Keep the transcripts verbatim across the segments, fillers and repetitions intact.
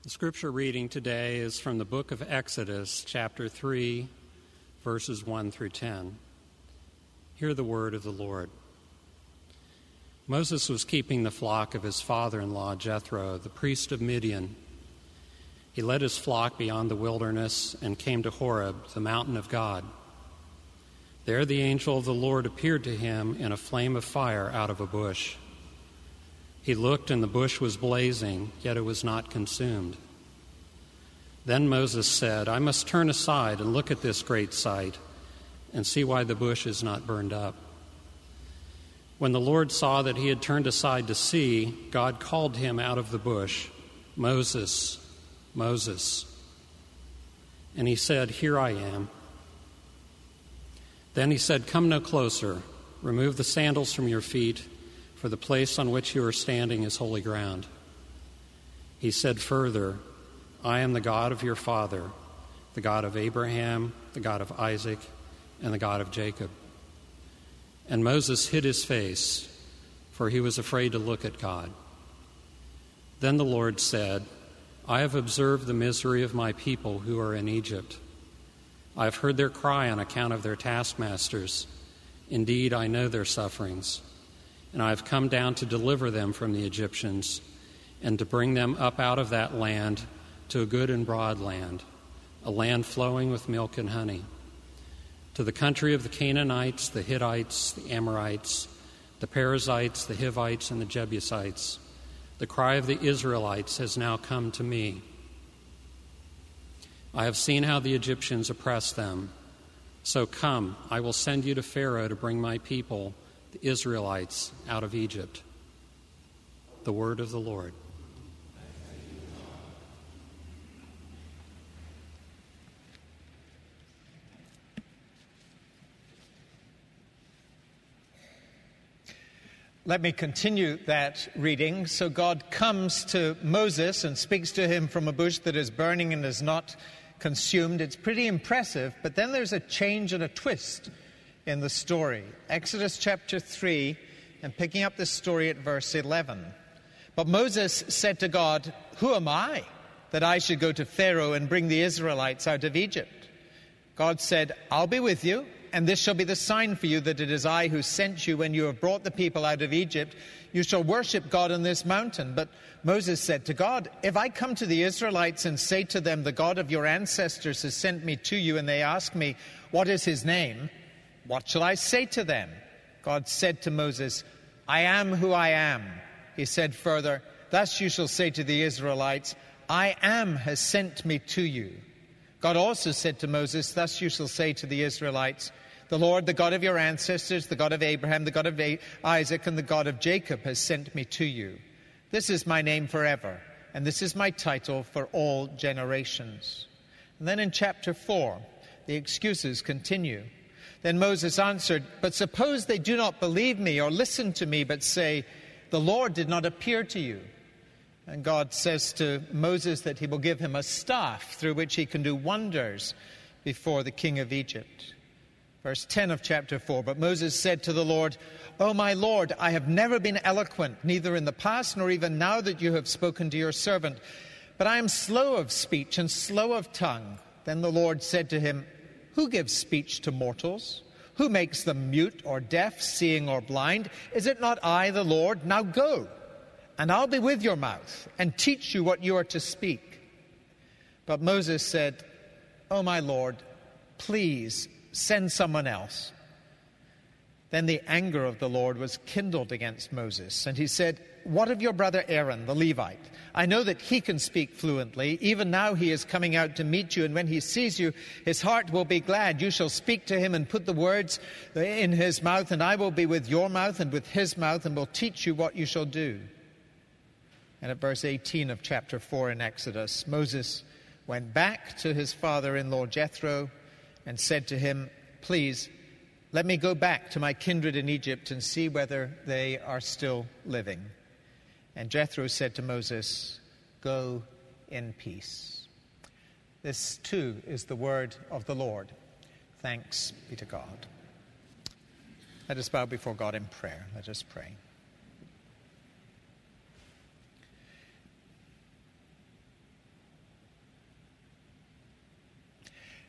The scripture reading today is from the book of Exodus, chapter three, verses one through ten. Hear the word of the Lord. Moses was keeping the flock of his father-in-law, Jethro, the priest of Midian. He led his flock beyond the wilderness and came to Horeb, the mountain of God. There the angel of the Lord appeared to him in a flame of fire out of a bush. He looked, and the bush was blazing, yet it was not consumed. Then Moses said, "I must turn aside and look at this great sight and see why the bush is not burned up." When the Lord saw that he had turned aside to see, God called him out of the bush, "Moses, Moses." And he said, "Here I am." Then he said, "Come no closer. Remove the sandals from your feet, for the place on which you are standing is holy ground." He said further, "I am the God of your father, the God of Abraham, the God of Isaac, and the God of Jacob." And Moses hid his face, for he was afraid to look at God. Then the Lord said, "I have observed the misery of my people who are in Egypt. I have heard their cry on account of their taskmasters. Indeed, I know their sufferings. And I have come down to deliver them from the Egyptians and to bring them up out of that land to a good and broad land, a land flowing with milk and honey, to the country of the Canaanites, the Hittites, the Amorites, the Perizzites, the Hivites, and the Jebusites. The cry of the Israelites has now come to me. I have seen how the Egyptians oppress them. So come, I will send you to Pharaoh to bring my people, the Israelites, out of Egypt." The word of the Lord. Let me continue that reading. So God comes to Moses and speaks to him from a bush that is burning and is not consumed. It's pretty impressive, but then there's a change and a twist in the story. Exodus chapter three, and picking up this story at verse eleven. "But Moses said to God, 'Who am I, that I should go to Pharaoh and bring the Israelites out of Egypt?' God said, 'I'll be with you, and this shall be the sign for you that it is I who sent you. When you have brought the people out of Egypt, you shall worship God on this mountain.' But Moses said to God, 'If I come to the Israelites and say to them, the God of your ancestors has sent me to you, and they ask me, what is his name? What shall I say to them?' God said to Moses, 'I am who I am.' He said further, 'Thus you shall say to the Israelites, I am has sent me to you.' God also said to Moses, 'Thus you shall say to the Israelites, the Lord, the God of your ancestors, the God of Abraham, the God of Isaac, and the God of Jacob has sent me to you. This is my name forever, and this is my title for all generations.'" And then in chapter four, the excuses continue. "Then Moses answered, 'But suppose they do not believe me or listen to me, but say, the Lord did not appear to you.' And God says to Moses that he will give him a staff through which he can do wonders before the king of Egypt. Verse ten of chapter four, "But Moses said to the Lord, 'O my Lord, I have never been eloquent, neither in the past nor even now that you have spoken to your servant. But I am slow of speech and slow of tongue.' Then the Lord said to him, 'Who gives speech to mortals? Who makes them mute or deaf, seeing or blind? Is it not I, the Lord? Now go, and I'll be with your mouth and teach you what you are to speak.' But Moses said, 'O my Lord, please send someone else.' Then the anger of the Lord was kindled against Moses, and he said, 'What of your brother Aaron, the Levite? I know that he can speak fluently. Even now he is coming out to meet you, and when he sees you, his heart will be glad. You shall speak to him and put the words in his mouth, and I will be with your mouth and with his mouth, and will teach you what you shall do.' And at verse eighteen of chapter four in Exodus, Moses went back to his father-in-law Jethro and said to him, 'Please, let me go back to my kindred in Egypt and see whether they are still living.' And Jethro said to Moses, 'Go in peace.'" This too is the word of the Lord. Thanks be to God. Let us bow before God in prayer. Let us pray.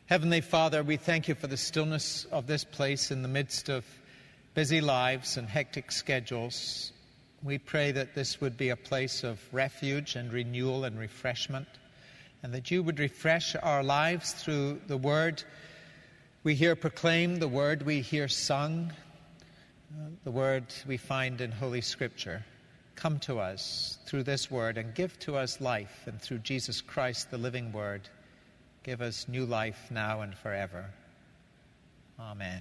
Heavenly Father, we thank you for the stillness of this place in the midst of busy lives and hectic schedules. We pray that this would be a place of refuge and renewal and refreshment, and that you would refresh our lives through the word we hear proclaimed, the word we hear sung, the word we find in Holy Scripture. Come to us through this word and give to us life, and through Jesus Christ, the living word, give us new life now and forever. Amen.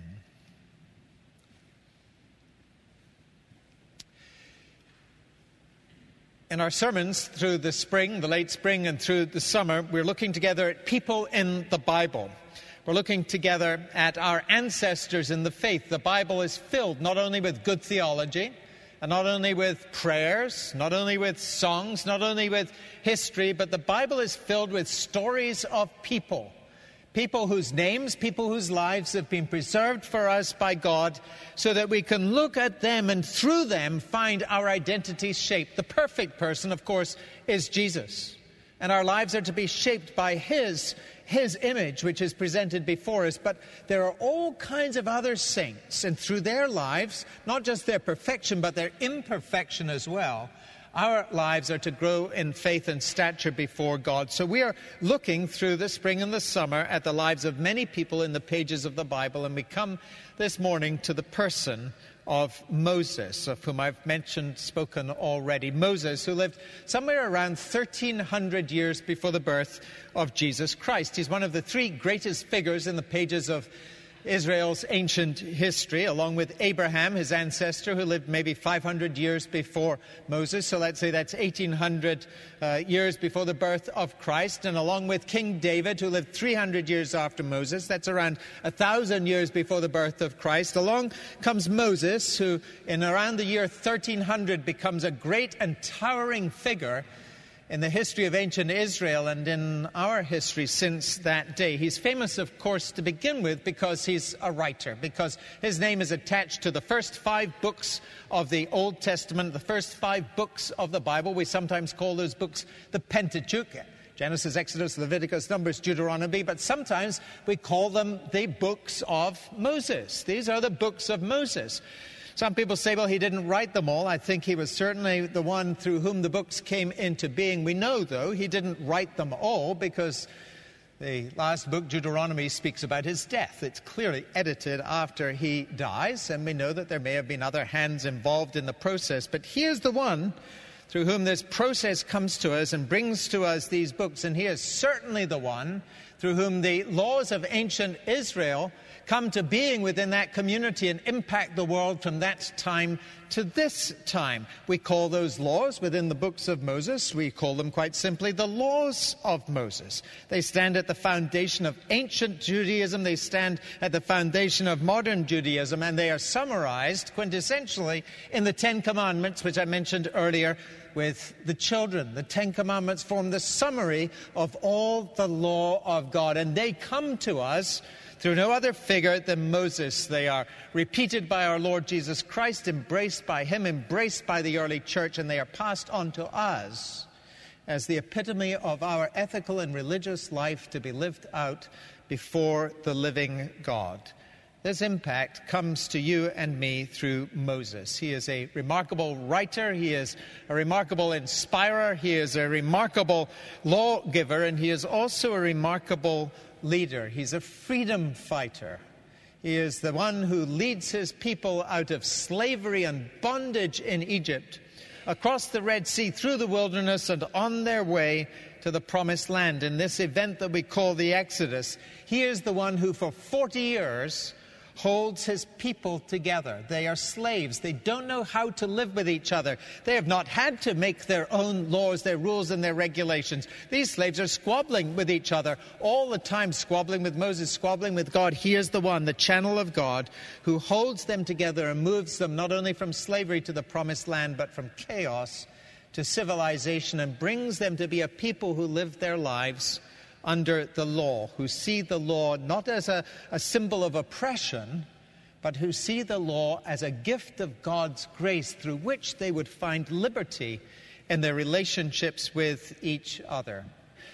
In our sermons through the spring, the late spring, and through the summer, we're looking together at people in the Bible. We're looking together at our ancestors in the faith. The Bible is filled not only with good theology, and not only with prayers, not only with songs, not only with history, but the Bible is filled with stories of people. People whose names, people whose lives have been preserved for us by God, so that we can look at them and through them find our identity shaped. The perfect person, of course, is Jesus. And our lives are to be shaped by His, His image, which is presented before us. But there are all kinds of other saints, and through their lives, not just their perfection, but their imperfection as well, our lives are to grow in faith and stature before God. So we are looking through the spring and the summer at the lives of many people in the pages of the Bible, and we come this morning to the person of Moses, of whom I've mentioned, spoken already. Moses, who lived somewhere around thirteen hundred years before the birth of Jesus Christ. He's one of the three greatest figures in the pages of Israel's ancient history, along with Abraham, his ancestor, who lived maybe five hundred years before Moses. So let's say that's eighteen hundred uh, years before the birth of Christ. And along with King David, who lived three hundred years after Moses. That's around one thousand years before the birth of Christ. Along comes Moses, who in around the year thirteen hundred becomes a great and towering figure in the history of ancient Israel and in our history since that day. He's famous, of course, to begin with because he's a writer, because his name is attached to the first five books of the Old Testament, the first five books of the Bible. We sometimes call those books the Pentateuch: Genesis, Exodus, Leviticus, Numbers, Deuteronomy, but sometimes we call them the books of Moses. These are the books of Moses. Some people say, well, he didn't write them all. I think he was certainly the one through whom the books came into being. We know, though, he didn't write them all because the last book, Deuteronomy, speaks about his death. It's clearly edited after he dies, and we know that there may have been other hands involved in the process. But here's the one through whom this process comes to us and brings to us these books, and he is certainly the one through whom the laws of ancient Israel come to being within that community and impact the world from that time to this time. We call those laws within the books of Moses, we call them quite simply the laws of Moses. They stand at the foundation of ancient Judaism, they stand at the foundation of modern Judaism, and they are summarized quintessentially in the Ten Commandments, which I mentioned earlier with the children. The Ten Commandments form the summary of all the law of God, and they come to us through no other figure than Moses. They are repeated by our Lord Jesus Christ, embraced by him, embraced by the early church, and they are passed on to us as the epitome of our ethical and religious life to be lived out before the living God. This impact comes to you and me through Moses. He is a remarkable writer, he is a remarkable inspirer, he is a remarkable lawgiver, and he is also a remarkable leader. He's a freedom fighter. He is the one who leads his people out of slavery and bondage in Egypt, across the Red Sea, through the wilderness, and on their way to the Promised Land. In this event that we call the Exodus, he is the one who for forty years holds his people together. They are slaves. They don't know how to live with each other. They have not had to make their own laws, their rules, and their regulations. These slaves are squabbling with each other all the time, squabbling with Moses, squabbling with God. He is the one, the channel of God, who holds them together and moves them not only from slavery to the Promised Land, but from chaos to civilization, and brings them to be a people who live their lives under the law, who see the law not as a, a symbol of oppression, but who see the law as a gift of God's grace through which they would find liberty in their relationships with each other.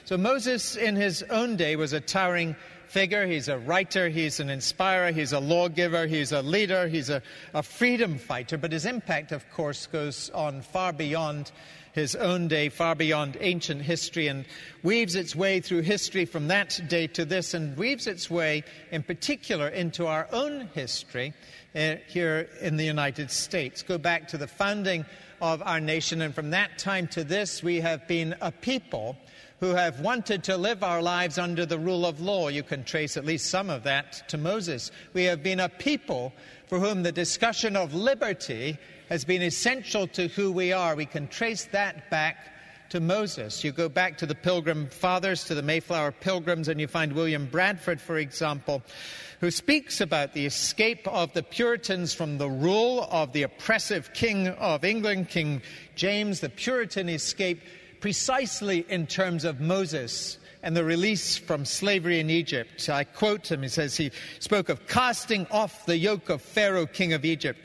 So Moses in his own day was a towering figure. He's a writer, he's an inspirer, he's a lawgiver, he's a leader, he's a, a freedom fighter. But his impact, of course, goes on far beyond his own day, far beyond ancient history, and weaves its way through history from that day to this, and weaves its way in particular into our own history uh, here in the United States. Go back to the founding of our nation, and from that time to this, we have been a people who have wanted to live our lives under the rule of law. You can trace at least some of that to Moses. We have been a people for whom the discussion of liberty has been essential to who we are. We can trace that back to Moses. You go back to the Pilgrim Fathers, to the Mayflower Pilgrims, and you find William Bradford, for example, who speaks about the escape of the Puritans from the rule of the oppressive King of England, King James. The Puritan escape precisely in terms of Moses and the release from slavery in Egypt. I quote him, he says he spoke of casting off the yoke of Pharaoh, king of Egypt,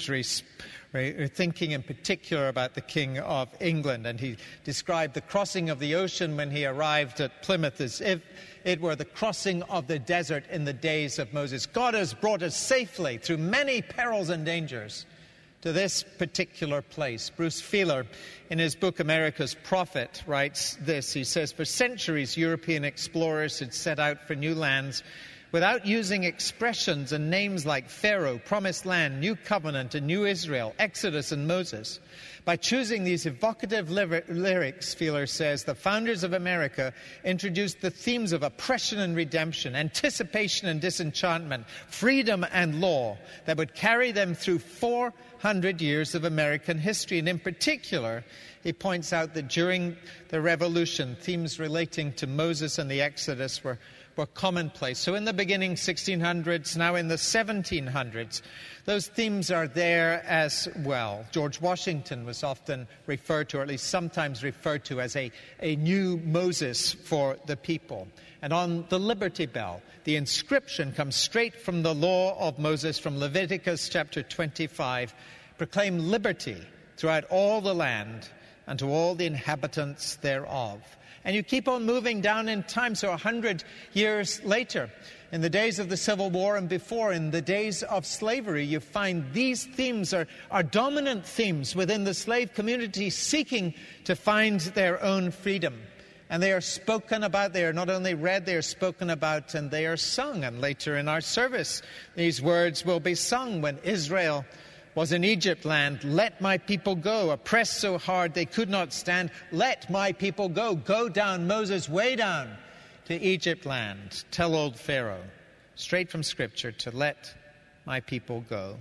thinking in particular about the King of England. And he described the crossing of the ocean when he arrived at Plymouth as if it were the crossing of the desert in the days of Moses. God has brought us safely through many perils and dangers to this particular place. Bruce Feiler, in his book America's Prophet, writes this. He says, for centuries, European explorers had set out for new lands without using expressions and names like Pharaoh, Promised Land, New Covenant, and New Israel, Exodus, and Moses. By choosing these evocative lyrics, Feiler says, the founders of America introduced the themes of oppression and redemption, anticipation and disenchantment, freedom and law that would carry them through four hundred years of American history. And in particular, he points out that during the Revolution, themes relating to Moses and the Exodus were, were commonplace. So in the beginning sixteen hundreds, now in the seventeen hundreds, those themes are there as well. George Washington was often referred to, or at least sometimes referred to, as a, a new Moses for the people. And on the Liberty Bell, the inscription comes straight from the law of Moses, from Leviticus chapter twenty-five. Proclaim liberty throughout all the land and to all the inhabitants thereof. And you keep on moving down in time, so a hundred years later, in the days of the Civil War and before, in the days of slavery, you find these themes are, are dominant themes within the slave community seeking to find their own freedom. And they are spoken about, they are not only read, they are spoken about, and they are sung. And later in our service, these words will be sung when Israel was in Egypt land. Let my people go, oppressed so hard they could not stand. Let my people go. Go down, Moses, way down to Egypt land. Tell old Pharaoh, straight from Scripture, to let my people go.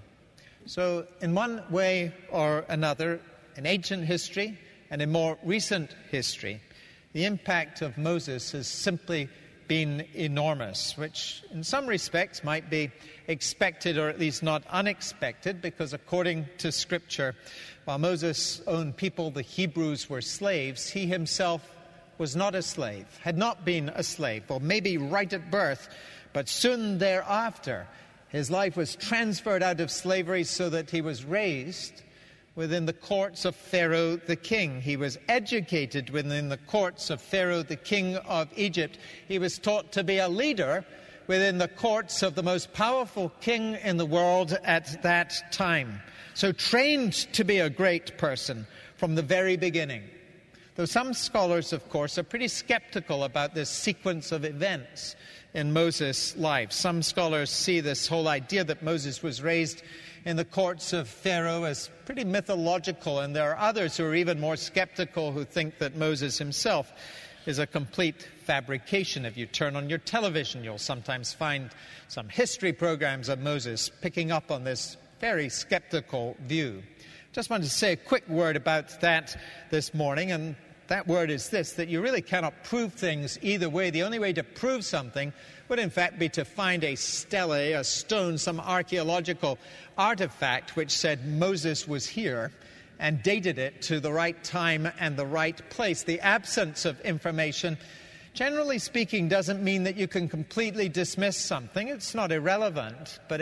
So in one way or another, in ancient history and in more recent history, the impact of Moses has simply been enormous, which in some respects might be expected, or at least not unexpected, because according to Scripture, while Moses' own people, the Hebrews, were slaves, he himself was not a slave, had not been a slave, or maybe right at birth, but soon thereafter his life was transferred out of slavery so that he was raised within the courts of Pharaoh the king. He was educated within the courts of Pharaoh the king of Egypt. He was taught to be a leader within the courts of the most powerful king in the world at that time. So trained to be a great person from the very beginning. Though some scholars, of course, are pretty skeptical about this sequence of events in Moses' life. Some scholars see this whole idea that Moses was raised in the courts of Pharaoh as pretty mythological, and there are others who are even more skeptical, who think that Moses himself is a complete fabrication. If you turn on your television, you'll sometimes find some history programs of Moses picking up on this very skeptical view. Just wanted to say a quick word about that this morning, and that word is this, that you really cannot prove things either way. The only way to prove something would in fact be to find a stele, a stone, some archaeological artifact which said Moses was here and dated it to the right time and the right place. The absence of information, generally speaking, doesn't mean that you can completely dismiss something. It's not irrelevant, but it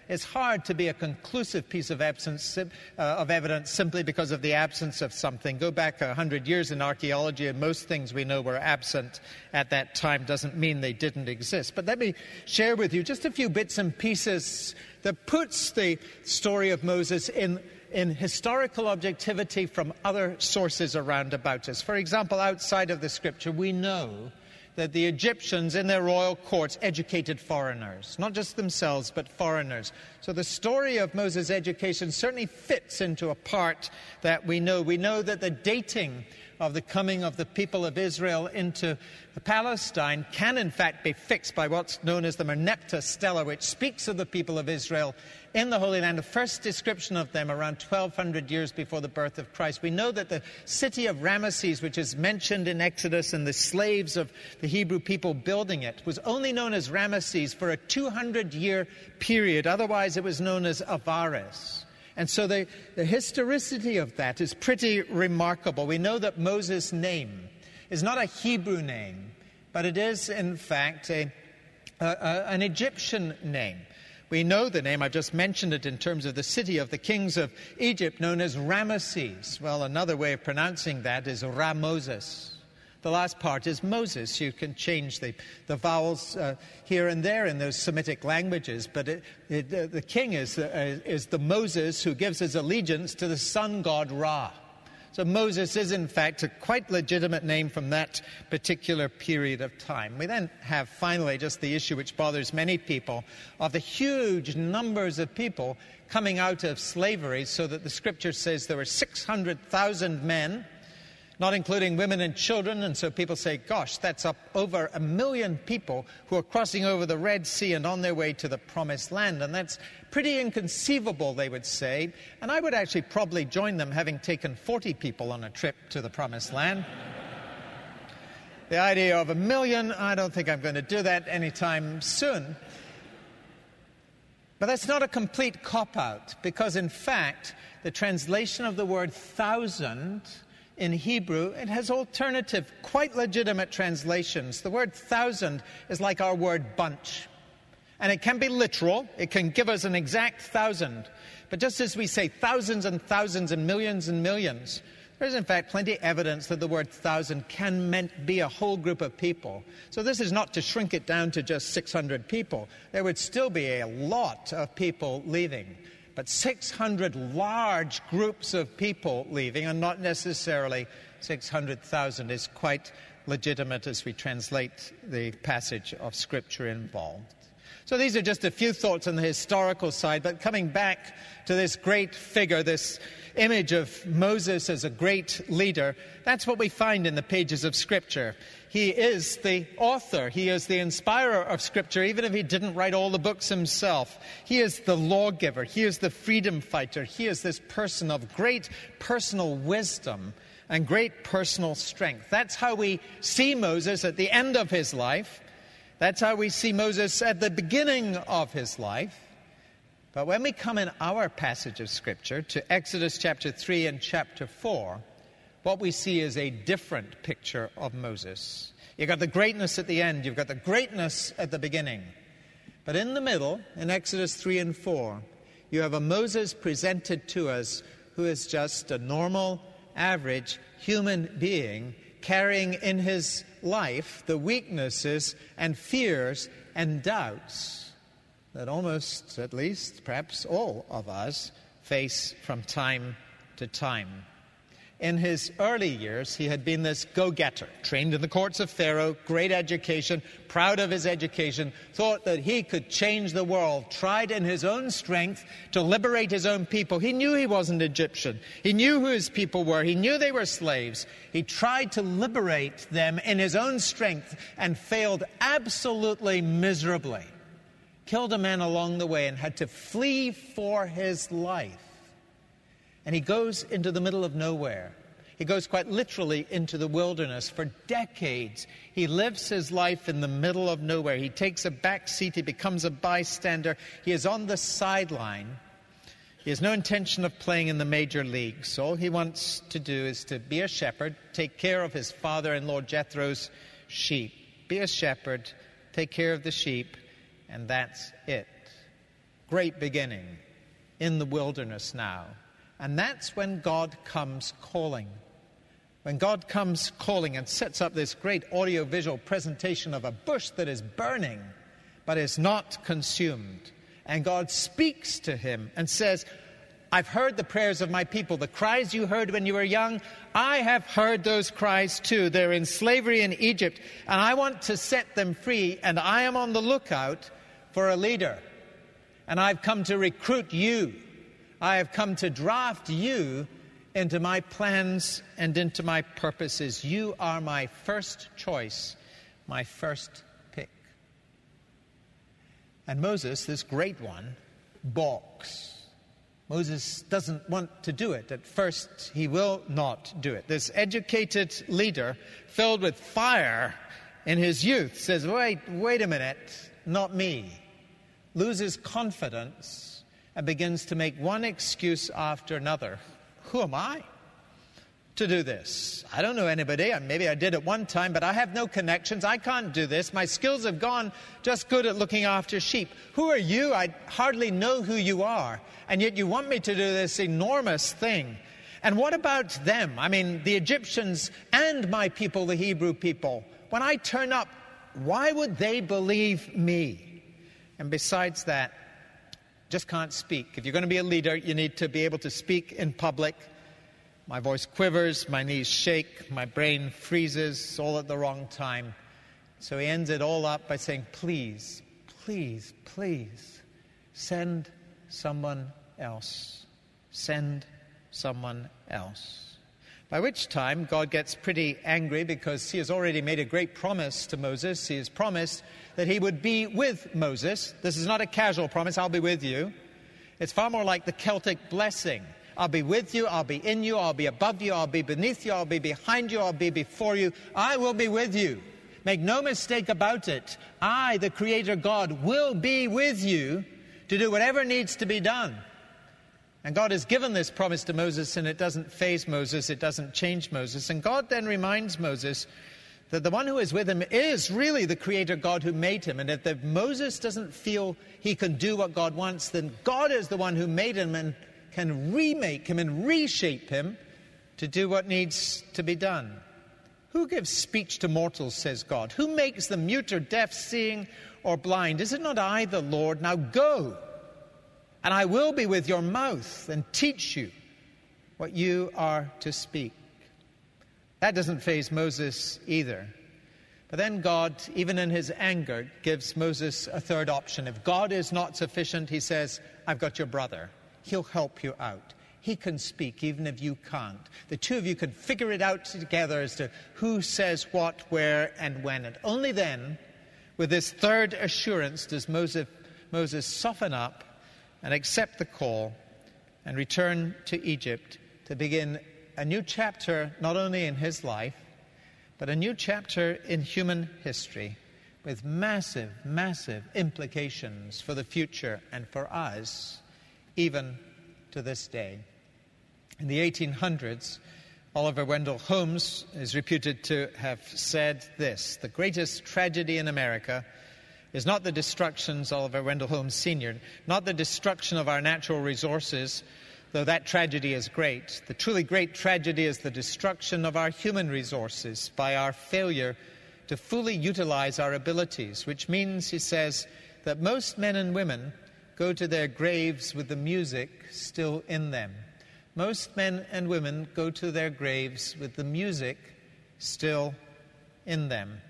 is hard to be a conclusive piece of evidence, uh, of evidence simply because of the absence of something. Go back a hundred years in archaeology, and most things we know were absent at that time. Doesn't mean they didn't exist. But let me share with you just a few bits and pieces that puts the story of Moses in in historical objectivity from other sources around about us. For example, outside of the scripture, we know that the Egyptians in their royal courts educated foreigners, not just themselves, but foreigners. So the story of Moses' education certainly fits into a part that we know. We know that the dating of the coming of the people of Israel into Palestine can in fact be fixed by what's known as the Merneptah Stela, which speaks of the people of Israel in the Holy Land, the first description of them around twelve hundred years before the birth of Christ. We know that the city of Ramesses, which is mentioned in Exodus, and the slaves of the Hebrew people building it, was only known as Ramesses for a two hundred year period. Otherwise, it was known as Avaris. And so the, the historicity of that is pretty remarkable. We know that Moses' name is not a Hebrew name, but it is, in fact, a, a, a, an Egyptian name. We know the name, I've just mentioned it in terms of the city of the kings of Egypt, known as Ramesses. Well, another way of pronouncing that is Ramoses. The last part is Moses. You can change the, the vowels uh, here and there in those Semitic languages, but it, it, uh, the king is, uh, is the Moses who gives his allegiance to the sun god Ra. So Moses is, in fact, a quite legitimate name from that particular period of time. We then have, finally, just the issue which bothers many people of the huge numbers of people coming out of slavery, so that the scripture says there were six hundred thousand men, not including women and children, and so people say, gosh, that's up over a million people who are crossing over the Red Sea and on their way to the Promised Land, and that's pretty inconceivable, they would say, and I would actually probably join them, having taken forty people on a trip to the Promised Land. The idea of a million, I don't think I'm going to do that anytime soon. But that's not a complete cop-out, because in fact, the translation of the word thousand in Hebrew, it has alternative, quite legitimate translations. The word thousand is like our word bunch. And it can be literal. It can give us an exact thousand. But just as we say thousands and thousands and millions and millions, there is in fact plenty of evidence that the word thousand can meant be a whole group of people. So this is not to shrink it down to just six hundred people. There would still be a lot of people leaving. But six hundred large groups of people leaving, and not necessarily six hundred thousand, is quite legitimate as we translate the passage of Scripture involved. So these are just a few thoughts on the historical side, but coming back to this great figure, this image of Moses as a great leader, that's what we find in the pages of Scripture. He is the author. He is the inspirer of Scripture, even if he didn't write all the books himself. He is the lawgiver. He is the freedom fighter. He is this person of great personal wisdom and great personal strength. That's how we see Moses at the end of his life. That's how we see Moses at the beginning of his life. But when we come in our passage of Scripture to Exodus chapter three and chapter four, what we see is a different picture of Moses. You've got the greatness at the end. You've got the greatness at the beginning. But in the middle, in Exodus three and four, you have a Moses presented to us who is just a normal, average human being carrying in his life the weaknesses and fears and doubts that almost, at least, perhaps all of us face from time to time. In his early years, he had been this go-getter, trained in the courts of Pharaoh, great education, proud of his education, thought that he could change the world, tried in his own strength to liberate his own people. He knew he wasn't Egyptian. He knew who his people were. He knew they were slaves. He tried to liberate them in his own strength and failed absolutely miserably. Killed a man along the way and had to flee for his life. And he goes into the middle of nowhere. He goes quite literally into the wilderness. For decades, he lives his life in the middle of nowhere. He takes a back seat. He becomes a bystander. He is on the sideline. He has no intention of playing in the major leagues. All he wants to do is to be a shepherd, take care of his father-in-law Jethro's sheep. Be a shepherd, take care of the sheep, and that's it. great beginning in the wilderness now. And that's when God comes calling. When God comes calling and sets up this great audiovisual presentation of a bush that is burning but is not consumed. And God speaks to him and says, I've heard the prayers of my people. The cries you heard when you were young, I have heard those cries too. They're in slavery in Egypt, and I want to set them free, and I am on the lookout for a leader. And I've come to recruit you. I have come to draft you into my plans and into my purposes. You are my first choice, my first pick. And Moses, this great one, balks. Moses doesn't want to do it. At first, he will not do it. This educated leader, filled with fire in his youth, says, wait, wait a minute, not me. Loses confidence and begins to make one excuse after another. Who am I to do this? I don't know anybody. Maybe I did at one time, but I have no connections. I can't do this. My skills have gone just good at looking after sheep. Who are you? I hardly know who you are. And yet you want me to do this enormous thing. And what about them? I mean, the Egyptians and my people, the Hebrew people. When I turn up, why would they believe me? And besides that, just can't speak. If you're going to be a leader, you need to be able to speak in public. My voice quivers, my knees shake, my brain freezes, all at the wrong time. So he ends it all up by saying, please, please, please, send someone else. Send someone else. By which time, God gets pretty angry because he has already made a great promise to Moses. He has promised that he would be with Moses. This is not a casual promise, I'll be with you. It's far more like the Celtic blessing. I'll be with you, I'll be in you, I'll be above you, I'll be beneath you, I'll be behind you, I'll be before you. I will be with you. Make no mistake about it. I, the Creator God, will be with you to do whatever needs to be done. And God has given this promise to Moses, and it doesn't faze Moses, it doesn't change Moses. And God then reminds Moses that the one who is with him is really the Creator God who made him. And if Moses doesn't feel he can do what God wants, then God is the one who made him and can remake him and reshape him to do what needs to be done. Who gives speech to mortals, says God? Who makes them mute or deaf, seeing or blind? Is it not I, the Lord? Now go, and I will be with your mouth and teach you what you are to speak. That doesn't faze Moses either. But then God, even in his anger, gives Moses a third option. If God is not sufficient, he says, I've got your brother. He'll help you out. He can speak even if you can't. The two of you can figure it out together as to who says what, where, and when. And only then, with this third assurance, does Moses, Moses soften up and accept the call and return to Egypt to begin a new chapter, not only in his life, but a new chapter in human history with massive, massive implications for the future and for us, even to this day. In the eighteen hundreds, Oliver Wendell Holmes is reputed to have said this: the greatest tragedy in America is not the destructions, Oliver Wendell Holmes Senior, not the destruction of our natural resources, though that tragedy is great. The truly great tragedy is the destruction of our human resources by our failure to fully utilize our abilities, which means, he says, that most men and women go to their graves with the music still in them. Most men and women go to their graves with the music still in them.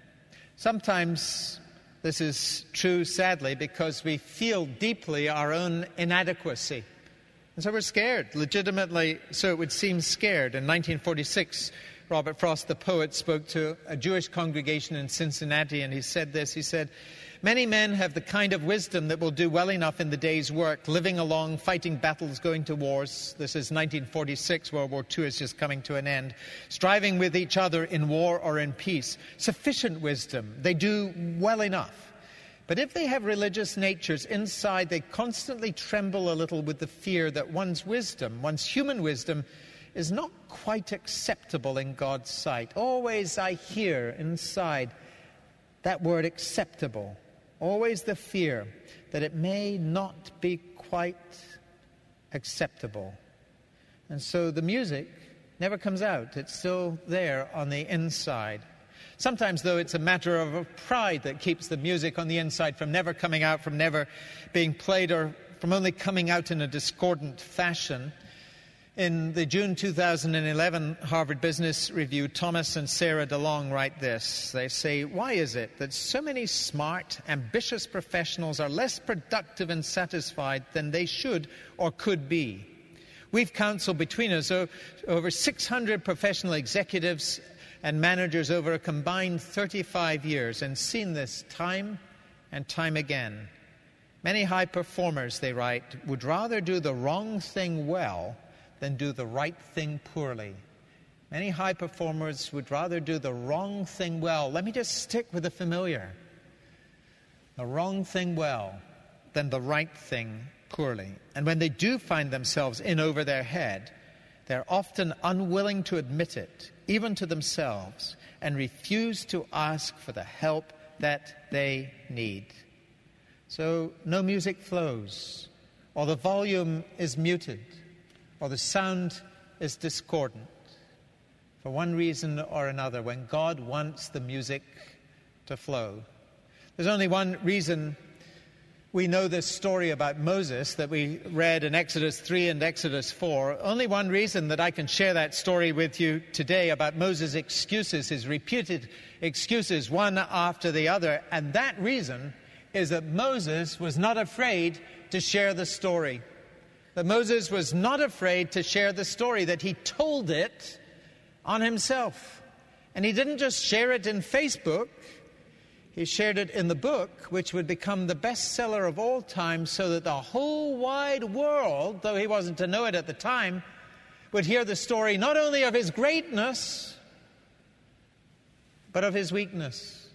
Sometimes this is true, sadly, because we feel deeply our own inadequacy. And so we're scared, legitimately, so it would seem scared. In nineteen forty-six, Robert Frost, the poet, spoke to a Jewish congregation in Cincinnati, and he said this, he said, many men have the kind of wisdom that will do well enough in the day's work, living along, fighting battles, going to wars. This is nineteen forty-six, World War Two is just coming to an end. Striving with each other in war or in peace. Sufficient wisdom. They do well enough. But if they have religious natures inside, they constantly tremble a little with the fear that one's wisdom, one's human wisdom, is not quite acceptable in God's sight. Always I hear inside that word acceptable. Always the fear that it may not be quite acceptable. And so the music never comes out. It's still there on the inside. Sometimes, though, it's a matter of pride that keeps the music on the inside from never coming out, from never being played, or from only coming out in a discordant fashion. In the June two thousand eleven Harvard Business Review, Thomas and Sarah DeLong write this. They say, "Why is it that so many smart, ambitious professionals are less productive and satisfied than they should or could be? We've counseled between us over six hundred professional executives and managers over a combined thirty-five years and seen this time and time again. Many high performers," they write, "would rather do the wrong thing well than do the right thing poorly." Many high performers would rather do the wrong thing well. Let me just stick with the familiar. The wrong thing well than the right thing poorly. And when they do find themselves in over their head, they're often unwilling to admit it, even to themselves, and refuse to ask for the help that they need. So no music flows, or the volume is muted, or the sound is discordant. For one reason or another, when God wants the music to flow. There's only one reason we know this story about Moses that we read in Exodus three and Exodus four. Only one reason that I can share that story with you today about Moses' excuses, his reputed excuses, one after the other. And that reason is that Moses was not afraid to share the story. That Moses was not afraid to share the story, that he told it on himself. And he didn't just share it in Facebook. He shared it in the book, which would become the bestseller of all time, so that the whole wide world, though he wasn't to know it at the time, would hear the story not only of his greatness, but of his weakness.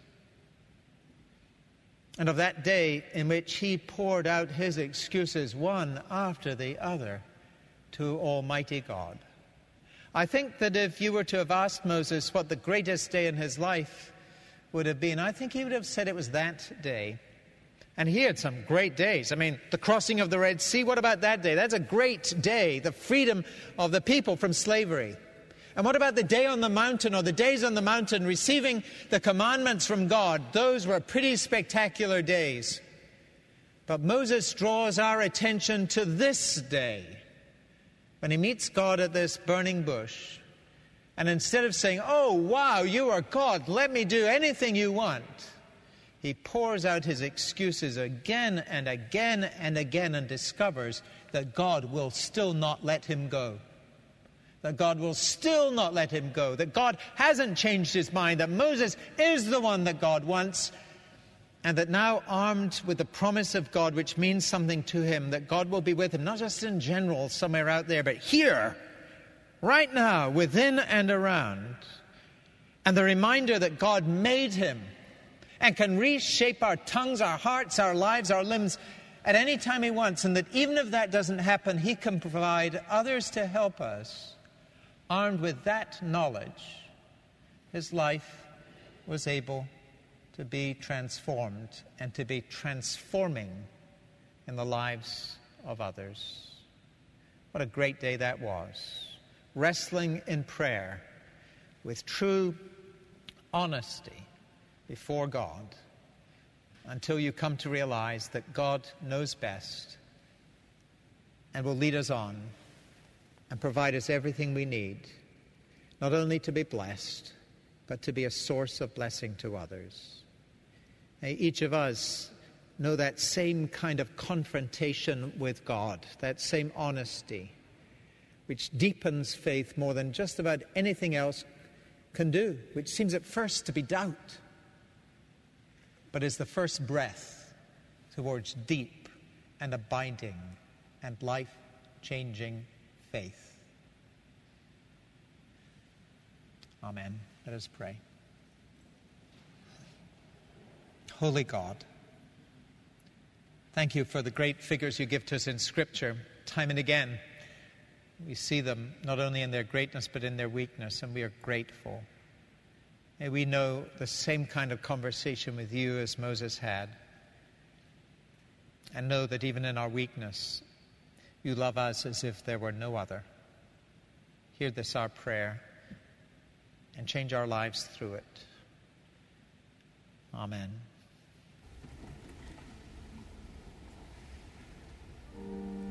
And of that day in which he poured out his excuses one after the other to Almighty God. I think that if you were to have asked Moses what the greatest day in his life would have been, I think he would have said it was that day. And he had some great days. I mean, the crossing of the Red Sea, what about that day? That's a great day, the freedom of the people from slavery. And what about the day on the mountain, or the days on the mountain, receiving the commandments from God? Those were pretty spectacular days. But Moses draws our attention to this day, when he meets God at this burning bush. And instead of saying, "Oh, wow, you are God, let me do anything you want," he pours out his excuses again and again and again and discovers that God will still not let him go. That God will still not let him go. That God hasn't changed his mind. That Moses is the one that God wants. And that now, armed with the promise of God, which means something to him, that God will be with him, not just in general somewhere out there, but here, right now, within and around. And the reminder that God made him and can reshape our tongues, our hearts, our lives, our limbs at any time he wants. And that even if that doesn't happen, he can provide others to help us. Armed with that knowledge, his life was able to be transformed and to be transforming in the lives of others. What a great day that was. Wrestling in prayer with true honesty before God, until you come to realize that God knows best and will lead us on and provide us everything we need, not only to be blessed, but to be a source of blessing to others. May each of us know that same kind of confrontation with God, that same honesty, which deepens faith more than just about anything else can do, which seems at first to be doubt, but is the first breath towards deep and abiding and life-changing faith. Amen. Let us pray. Holy God, thank you for the great figures you give to us in Scripture. Time and again, we see them not only in their greatness, but in their weakness, and we are grateful. May we know the same kind of conversation with you as Moses had. and know that even in our weakness, you love us as if there were no other. Hear this, our prayer, and change our lives through it. Amen.